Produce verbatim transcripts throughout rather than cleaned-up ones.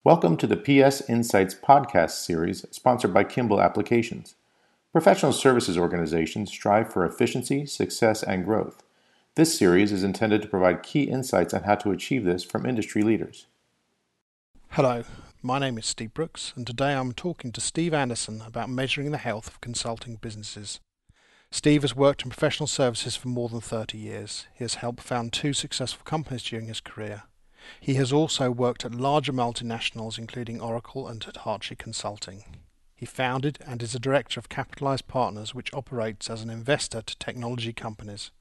Welcome to the P S Insights podcast series sponsored by Kimball Applications. Professional services organizations strive for efficiency, success, and growth. This series is intended to provide key insights on how to achieve this from industry leaders. Hello, my name is Steve Brooks, and today I'm talking to Steve Anderson about measuring the health of consulting businesses. Steve has worked in professional services for more than thirty years. He has helped found two successful companies during his career. He has also worked at larger multinationals including Oracle and Hitachi Consulting. He founded and is a director of Capitalized Partners, which operates as an investor to technology companies.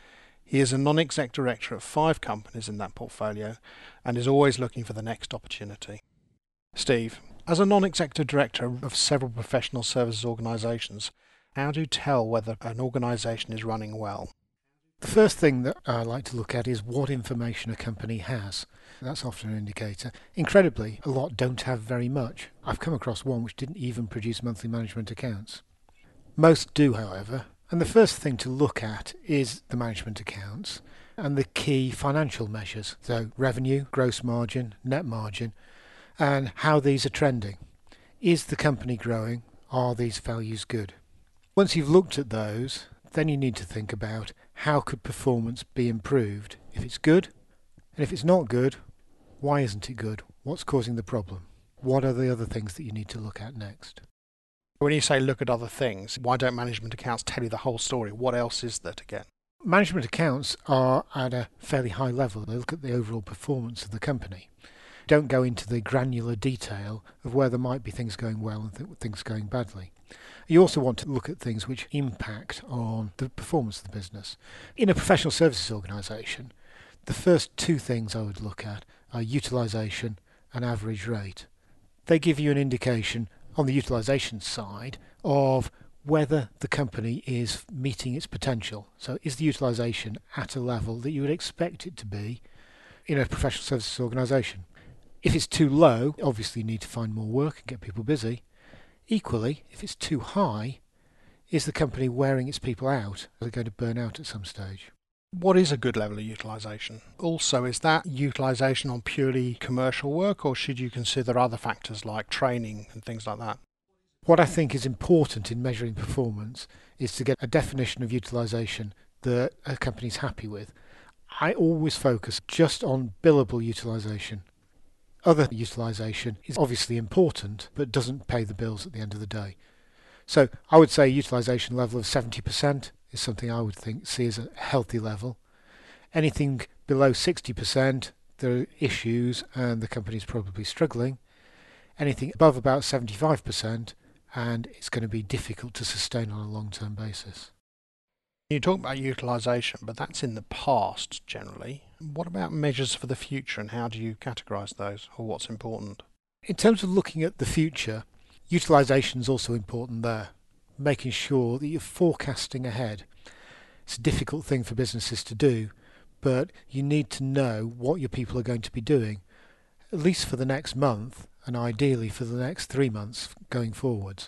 He is a non-exec director of five companies in that portfolio and is always looking for the next opportunity. Steve, as a non-executive director of several professional services organisations, how do you tell whether an organisation is running well? The first thing that I like to look at is what information a company has. That's often an indicator. Incredibly, a lot don't have very much. I've come across one which didn't even produce monthly management accounts. Most do, however, and the first thing to look at is the management accounts and the key financial measures, so revenue, gross margin, net margin, and how these are trending. Is the company growing? Are these values good? Once you've looked at those, then you need to think about how could performance be improved. If it's good, and if it's not good, why isn't it good? What's causing the problem? What are the other things that you need to look at next? When you say look at other things, why don't management accounts tell you the whole story? What else is there to get? Management accounts are at a fairly high level. They look at the overall performance of the company. Don't go into the granular detail of where there might be things going well and th- things going badly. You also want to look at things which impact on the performance of the business. In a professional services organisation, the first two things I would look at are utilisation and average rate. They give you an indication on the utilisation side of whether the company is meeting its potential. So is the utilisation at a level that you would expect it to be in a professional services organisation? If it's too low, obviously you need to find more work and get people busy. Equally, if it's too high, is the company wearing its people out? Are they going to burn out at some stage? What is a good level of utilisation? Also, is that utilisation on purely commercial work, or should you consider other factors like training and things like that? What I think is important in measuring performance is to get a definition of utilisation that a company's happy with. I always focus just on billable utilisation. Other utilisation is obviously important, but doesn't pay the bills at the end of the day. So I would say a utilisation level of seventy percent is something I would think see as a healthy level. Anything below sixty percent, there are issues and the company's probably struggling. Anything above about seventy-five percent, and it's going to be difficult to sustain on a long-term basis. You talk about utilisation, but that's in the past generally. What about measures for the future, and how do you categorise those, or what's important? In terms of looking at the future, utilisation is also important there, making sure that you're forecasting ahead. It's a difficult thing for businesses to do, but you need to know what your people are going to be doing, at least for the next month, and ideally for the next three months going forwards.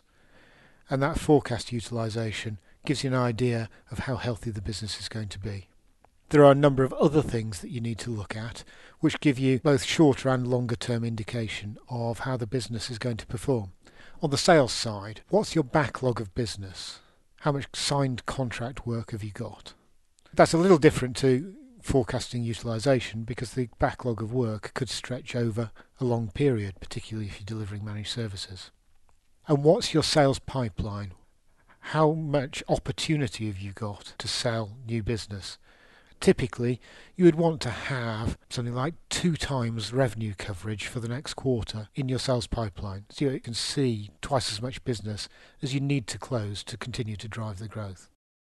And that forecast utilisation gives you an idea of how healthy the business is going to be. There are a number of other things that you need to look at, which give you both shorter and longer term indication of how the business is going to perform. On the sales side, what's your backlog of business? How much signed contract work have you got? That's a little different to forecasting utilisation because the backlog of work could stretch over a long period, particularly if you're delivering managed services. And what's your sales pipeline? How much opportunity have you got to sell new business? Typically, you would want to have something like two times revenue coverage for the next quarter in your sales pipeline, so you can see twice as much business as you need to close to continue to drive the growth.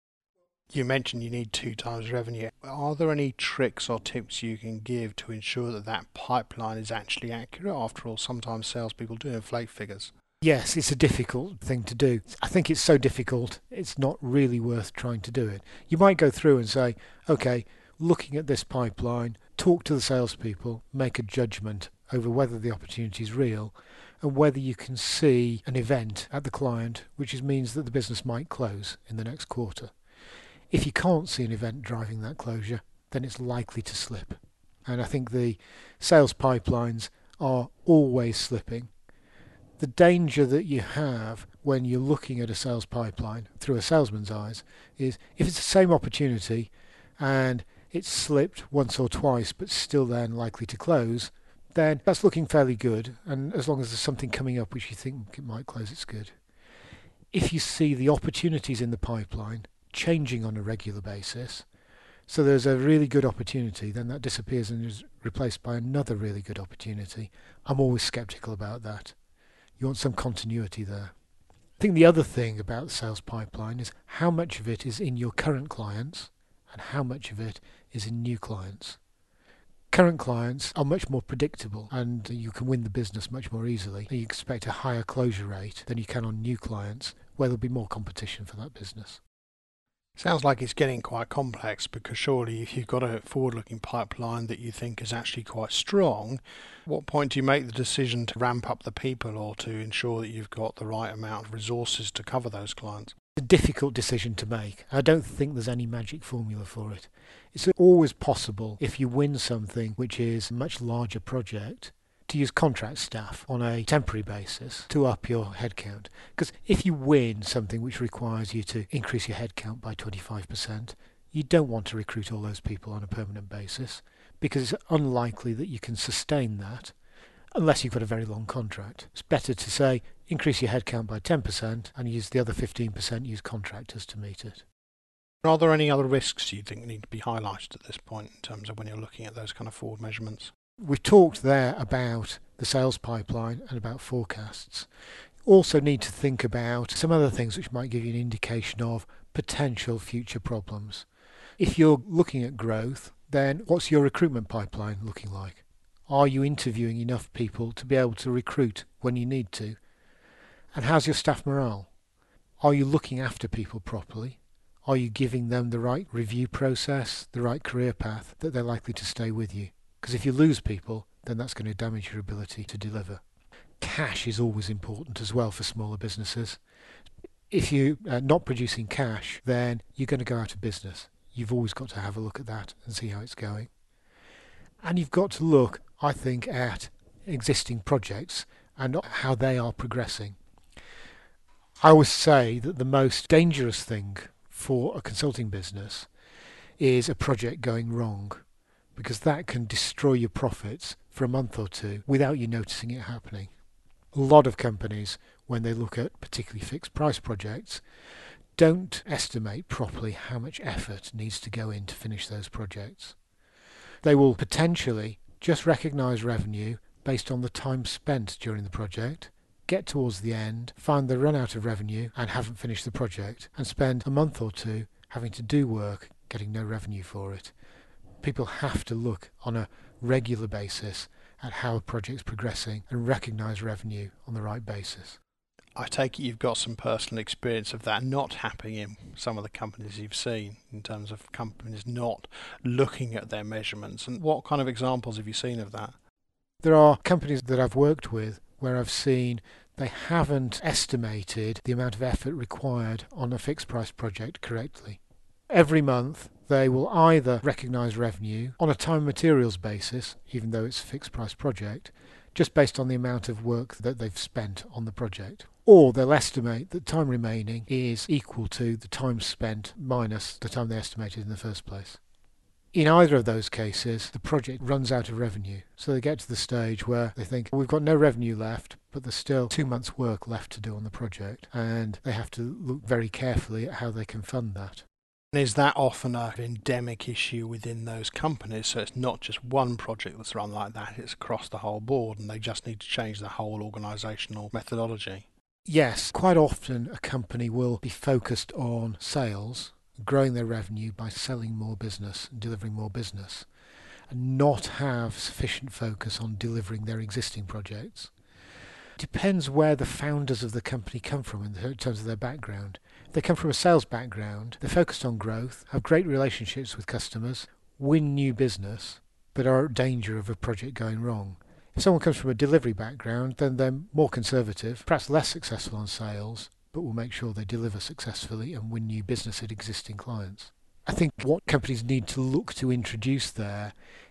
You mentioned you need two times revenue. Are there any tricks or tips you can give to ensure that that pipeline is actually accurate? After all, sometimes salespeople do inflate figures. Yes, it's a difficult thing to do. I think it's so difficult, it's not really worth trying to do it. You might go through and say, okay, looking at this pipeline, talk to the salespeople, make a judgment over whether the opportunity is real and whether you can see an event at the client, which means that the business might close in the next quarter. If you can't see an event driving that closure, then it's likely to slip. And I think the sales pipelines are always slipping. The danger that you have when you're looking at a sales pipeline through a salesman's eyes is if it's the same opportunity and it's slipped once or twice but still then likely to close, then that's looking fairly good, and as long as there's something coming up which you think it might close, it's good. If you see the opportunities in the pipeline changing on a regular basis, so there's a really good opportunity, then that disappears and is replaced by another really good opportunity, I'm always sceptical about that. You want some continuity there. I think the other thing about the sales pipeline is how much of it is in your current clients and how much of it is in new clients. Current clients are much more predictable and you can win the business much more easily. You expect a higher closure rate than you can on new clients where there'll be more competition for that business. Sounds like it's getting quite complex, because surely if you've got a forward-looking pipeline that you think is actually quite strong, at what point do you make the decision to ramp up the people or to ensure that you've got the right amount of resources to cover those clients? It's a difficult decision to make. I don't think there's any magic formula for it. It's always possible, if you win something which is a much larger project, to use contract staff on a temporary basis to up your headcount. Because if you win something which requires you to increase your headcount by twenty-five percent, you don't want to recruit all those people on a permanent basis, because it's unlikely that you can sustain that unless you've got a very long contract. It's better to say increase your headcount by ten percent and use the other fifteen percent, use contractors to meet it. Are there any other risks you think need to be highlighted at this point in terms of when you're looking at those kind of forward measurements? We've talked there about the sales pipeline and about forecasts. Also need to think about some other things which might give you an indication of potential future problems. If you're looking at growth, then what's your recruitment pipeline looking like? Are you interviewing enough people to be able to recruit when you need to? And how's your staff morale? Are you looking after people properly? Are you giving them the right review process, the right career path that they're likely to stay with you? Because if you lose people, then that's going to damage your ability to deliver. Cash is always important as well for smaller businesses. If you're not producing cash, then you're going to go out of business. You've always got to have a look at that and see how it's going. And you've got to look, I think, at existing projects and how they are progressing. I always say that the most dangerous thing for a consulting business is a project going wrong, because that can destroy your profits for a month or two without you noticing it happening. A lot of companies, when they look at particularly fixed price projects, don't estimate properly how much effort needs to go in to finish those projects. They will potentially just recognise revenue based on the time spent during the project, get towards the end, find they run out of revenue and haven't finished the project, and spend a month or two having to do work, getting no revenue for it. People have to look on a regular basis at how a project's progressing and recognise revenue on the right basis. I take it you've got some personal experience of that not happening in some of the companies you've seen, in terms of companies not looking at their measurements. And what kind of examples have you seen of that? There are companies that I've worked with where I've seen they haven't estimated the amount of effort required on a fixed price project correctly. Every month they will either recognise revenue on a time and materials basis, even though it's a fixed price project, just based on the amount of work that they've spent on the project. Or they'll estimate that time remaining is equal to the time spent minus the time they estimated in the first place. In either of those cases, the project runs out of revenue. So they get to the stage where they think, we've got no revenue left, but there's still two months' work left to do on the project. And they have to look very carefully at how they can fund that. Is that often an endemic issue within those companies? So it's not just one project that's run like that, it's across the whole board, and they just need to change the whole organisational methodology? Yes, quite often a company will be focused on sales, growing their revenue by selling more business and delivering more business, and not have sufficient focus on delivering their existing projects. It depends where the founders of the company come from in terms of their background. If they come from a sales background, they're focused on growth, have great relationships with customers, win new business, but are at danger of a project going wrong. If someone comes from a delivery background, then they're more conservative, perhaps less successful on sales, but will make sure they deliver successfully and win new business at existing clients. I think what companies need to look to introduce there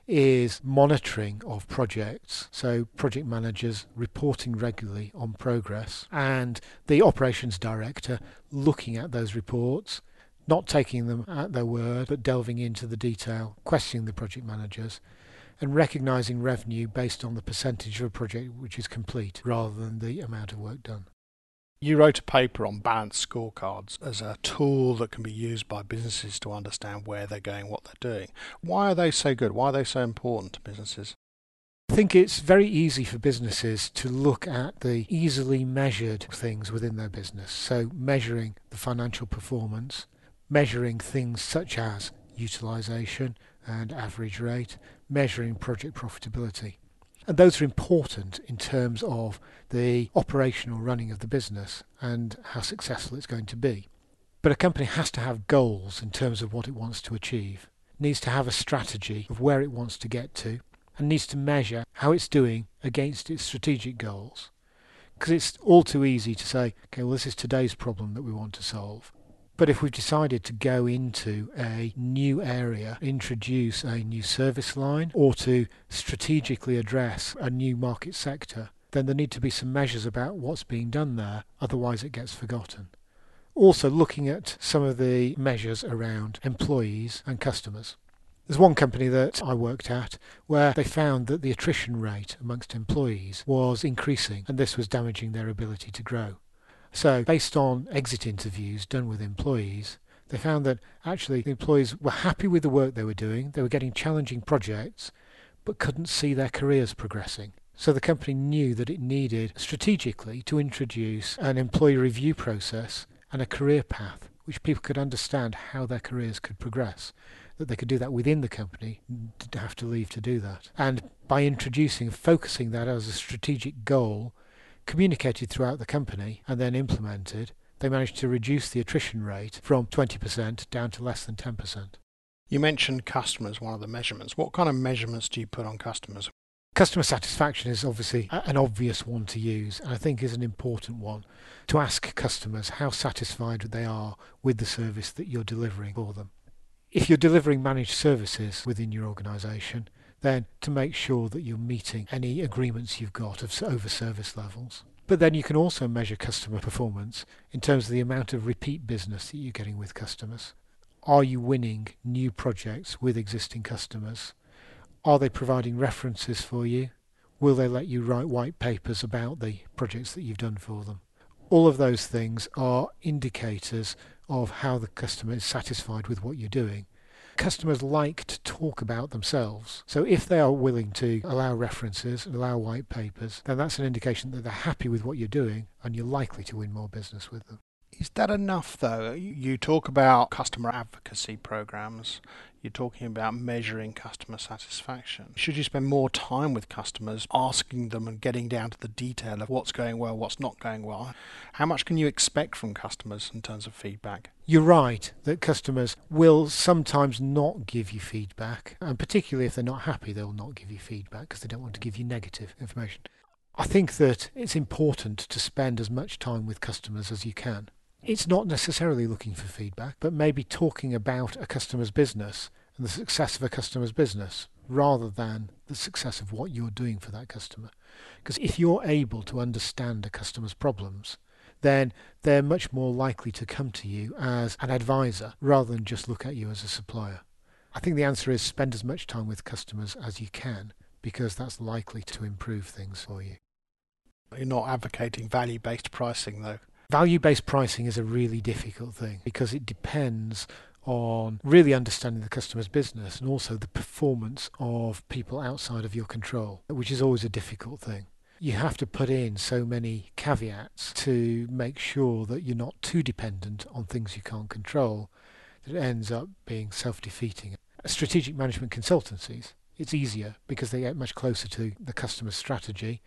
is monitoring of projects, so project managers reporting regularly on progress, and the operations director looking at those reports, not taking them at their word, but delving into the detail, questioning the project managers, and recognising revenue based on the percentage of a project which is complete, rather than the amount of work done. You wrote a paper on balanced scorecards as a tool that can be used by businesses to understand where they're going, what they're doing. Why are they so good? Why are they so important to businesses? I think it's very easy for businesses to look at the easily measured things within their business. So measuring the financial performance, measuring things such as utilisation and average rate, measuring project profitability. And those are important in terms of the operational running of the business and how successful it's going to be. But a company has to have goals in terms of what it wants to achieve, needs to have a strategy of where it wants to get to, and needs to measure how it's doing against its strategic goals. Because it's all too easy to say, okay, well, this is today's problem that we want to solve. But if we've decided to go into a new area, introduce a new service line, or to strategically address a new market sector, then there need to be some measures about what's being done there, otherwise it gets forgotten. Also looking at some of the measures around employees and customers. There's one company that I worked at where they found that the attrition rate amongst employees was increasing, and this was damaging their ability to grow. So, based on exit interviews done with employees, they found that actually the employees were happy with the work they were doing, they were getting challenging projects, but couldn't see their careers progressing. So the company knew that it needed strategically to introduce an employee review process and a career path, which people could understand how their careers could progress, that they could do that within the company, didn't have to leave to do that. And by introducing and focusing that as a strategic goal, communicated throughout the company and then implemented, they managed to reduce the attrition rate from twenty percent down to less than ten percent. You mentioned customers, one of the measurements. What kind of measurements do you put on customers? Customer satisfaction is obviously an obvious one to use, and I think is an important one, to ask customers how satisfied they are with the service that you're delivering for them. If you're delivering managed services within your organisation, then to make sure that you're meeting any agreements you've got of over service levels. But then you can also measure customer performance in terms of the amount of repeat business that you're getting with customers. Are you winning new projects with existing customers? Are they providing references for you? Will they let you write white papers about the projects that you've done for them? All of those things are indicators of how the customer is satisfied with what you're doing. Customers like to talk about themselves. So if they are willing to allow references and allow white papers, then that's an indication that they're happy with what you're doing and you're likely to win more business with them. Is that enough, though? You talk about customer advocacy programs. You're talking about measuring customer satisfaction. Should you spend more time with customers, asking them and getting down to the detail of what's going well, what's not going well? How much can you expect from customers in terms of feedback? You're right that customers will sometimes not give you feedback, and particularly if they're not happy, they'll not give you feedback because they don't want to give you negative information. I think that it's important to spend as much time with customers as you can. It's not necessarily looking for feedback, but maybe talking about a customer's business and the success of a customer's business rather than the success of what you're doing for that customer. Because if you're able to understand a customer's problems, then they're much more likely to come to you as an advisor rather than just look at you as a supplier. I think the answer is spend as much time with customers as you can, because that's likely to improve things for you. You're not advocating value-based pricing, though. Value-based pricing is a really difficult thing because it depends on really understanding the customer's business and also the performance of people outside of your control, which is always a difficult thing. You have to put in so many caveats to make sure that you're not too dependent on things you can't control that it ends up being self-defeating. Strategic management consultancies, it's easier because they get much closer to the customer's strategy.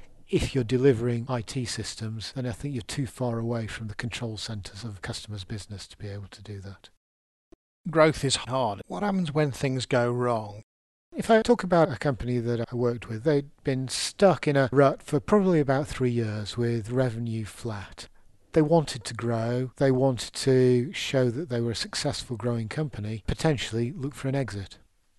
If you're delivering I T systems, then I think you're too far away from the control centres of a customer's business to be able to do that. Growth is hard. What happens when things go wrong? If I talk about a company that I worked with, they'd been stuck in a rut for probably about three years with revenue flat. They wanted to grow, they wanted to show that they were a successful growing company, potentially look for an exit.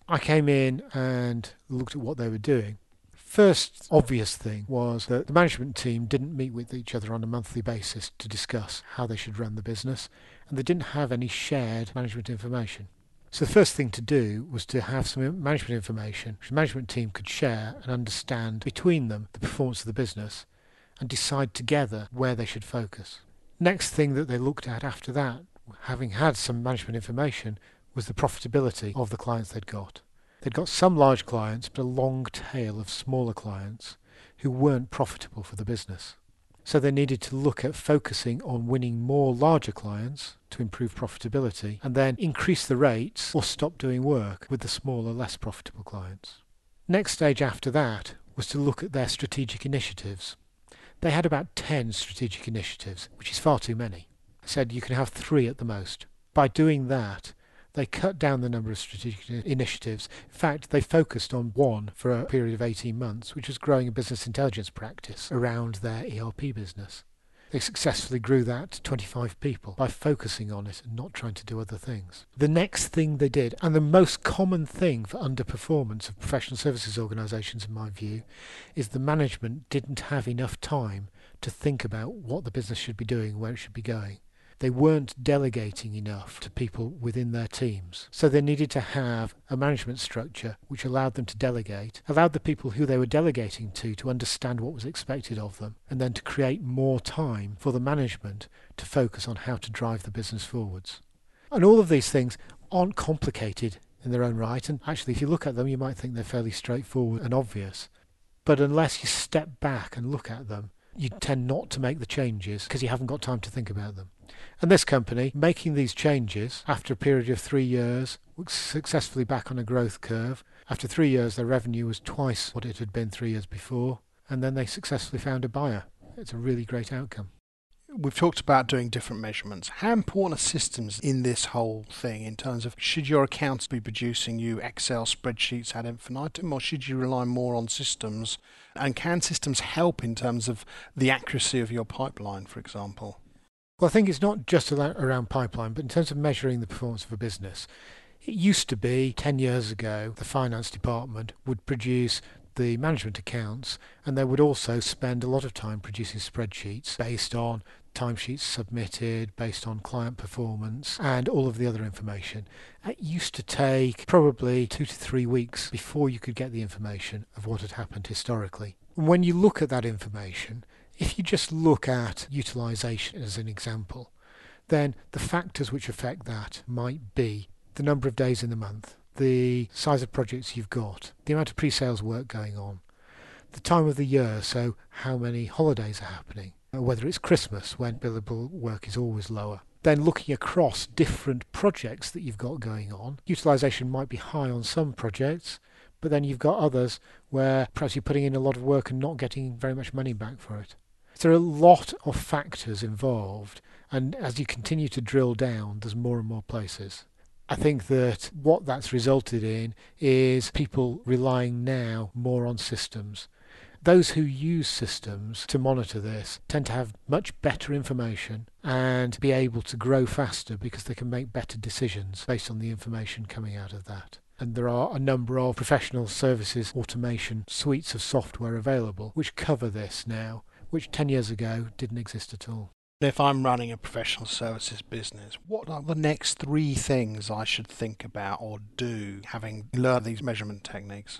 I came in and looked at what they were doing. First obvious thing was that the management team didn't meet with each other on a monthly basis to discuss how they should run the business, and they didn't have any shared management information. So the first thing to do was to have some management information which the management team could share and understand between them the performance of the business and decide together where they should focus. Next thing that they looked at after that, having had some management information, was the profitability of the clients they'd got. They'd got some large clients, but a long tail of smaller clients who weren't profitable for the business. So they needed to look at focusing on winning more larger clients to improve profitability and then increase the rates or stop doing work with the smaller, less profitable clients. Next stage after that was to look at their strategic initiatives. They had about ten strategic initiatives, which is far too many. I said you can have three at the most. By doing that, they cut down the number of strategic initiatives. In fact, they focused on one for a period of eighteen months, which was growing a business intelligence practice around their E R P business. They successfully grew that to twenty-five people by focusing on it and not trying to do other things. The next thing they did, and the most common thing for underperformance of professional services organisations in my view, is the management didn't have enough time to think about what the business should be doing, where it should be going. They weren't delegating enough to people within their teams. So they needed to have a management structure which allowed them to delegate, allowed the people who they were delegating to to understand what was expected of them, and then to create more time for the management to focus on how to drive the business forwards. And all of these things aren't complicated in their own right, and actually if you look at them you might think they're fairly straightforward and obvious. But unless you step back and look at them, you tend not to make the changes because you haven't got time to think about them. And this company, making these changes after a period of three years, was successfully back on a growth curve. After three years, their revenue was twice what it had been three years before, and then they successfully found a buyer. It's a really great outcome. We've talked about doing different measurements. How important are systems in this whole thing in terms of should your accounts be producing you Excel spreadsheets ad infinitum, or should you rely more on systems? And can systems help in terms of the accuracy of your pipeline, for example? Well, I think it's not just around pipeline, but in terms of measuring the performance of a business. It used to be, ten years ago, the finance department would produce the management accounts, and they would also spend a lot of time producing spreadsheets based on timesheets submitted, based on client performance, and all of the other information. It used to take probably two to three weeks before you could get the information of what had happened historically. And when you look at that information, if you just look at utilisation as an example, then the factors which affect that might be the number of days in the month, the size of projects you've got, the amount of pre-sales work going on, the time of the year, so how many holidays are happening, whether it's Christmas when billable work is always lower. Then looking across different projects that you've got going on, utilisation might be high on some projects, but then you've got others where perhaps you're putting in a lot of work and not getting very much money back for it. There are a lot of factors involved, and as you continue to drill down, there's more and more places. I think that what that's resulted in is people relying now more on systems. Those who use systems to monitor this tend to have much better information and be able to grow faster because they can make better decisions based on the information coming out of that. And there are a number of professional services automation suites of software available which cover this now, which ten years ago didn't exist at all. If I'm running a professional services business, what are the next three things I should think about or do, having learned these measurement techniques?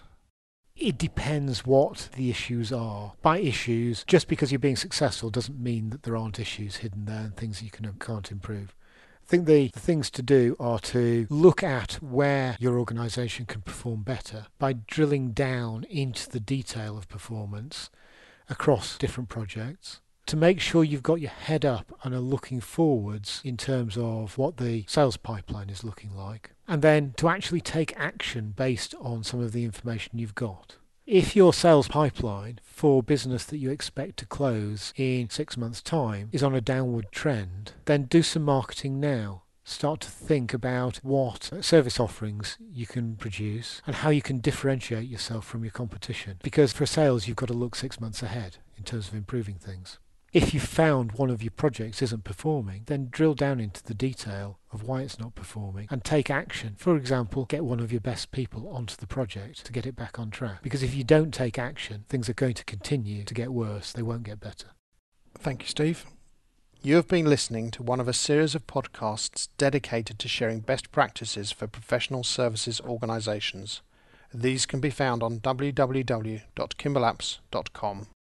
It depends what the issues are. By issues, just because you're being successful doesn't mean that there aren't issues hidden there and things you can, can't improve. I think the, the things to do are to look at where your organisation can perform better by drilling down into the detail of performance across different projects, to make sure you've got your head up and are looking forwards in terms of what the sales pipeline is looking like, and then to actually take action based on some of the information you've got. If your sales pipeline for business that you expect to close in six months' time is on a downward trend, then do some marketing now. Start to think about what service offerings you can produce and how you can differentiate yourself from your competition. Because for sales, you've got to look six months ahead in terms of improving things. If you found one of your projects isn't performing, then drill down into the detail of why it's not performing and take action. For example, get one of your best people onto the project to get it back on track. Because if you don't take action, things are going to continue to get worse. They won't get better. Thank you, Steve. You have been listening to one of a series of podcasts dedicated to sharing best practices for professional services organisations. These can be found on w w w dot kimble apps dot com.